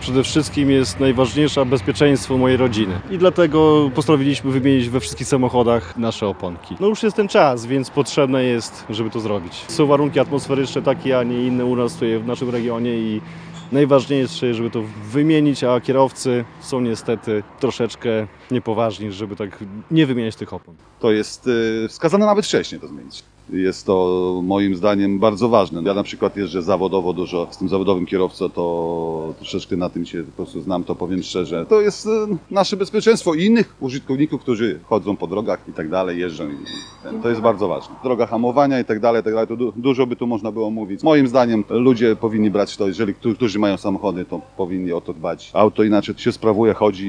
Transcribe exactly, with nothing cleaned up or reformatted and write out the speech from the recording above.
przede wszystkim jest najważniejsze bezpieczeństwo mojej rodziny. I dlatego postanowiliśmy wymienić we wszystkich samochodach nasze oponki. No już jest ten czas, więc potrzebne jest, żeby to zrobić. Są warunki atmosferyczne takie, a nie inne u nas tutaj w naszym regionie i najważniejsze, żeby to wymienić, a kierowcy są niestety troszeczkę niepoważni, żeby tak nie wymieniać tych opon. To jest y, wskazane nawet wcześniej to zmienić. Jest to moim zdaniem bardzo ważne. Ja na przykład jeżdżę zawodowo dużo, jestem zawodowym kierowcą, to troszeczkę na tym się po prostu znam, to powiem szczerze. To jest y, nasze bezpieczeństwo i innych użytkowników, którzy chodzą po drogach i tak dalej, jeżdżą. I ten, to jest bardzo ważne. Droga hamowania i tak dalej, i tak dalej, to du dużo by tu można było mówić. Moim zdaniem ludzie powinni brać to, jeżeli którzy mają samochody, to powinni o to dbać. Auto inaczej się sprawuje, chodzi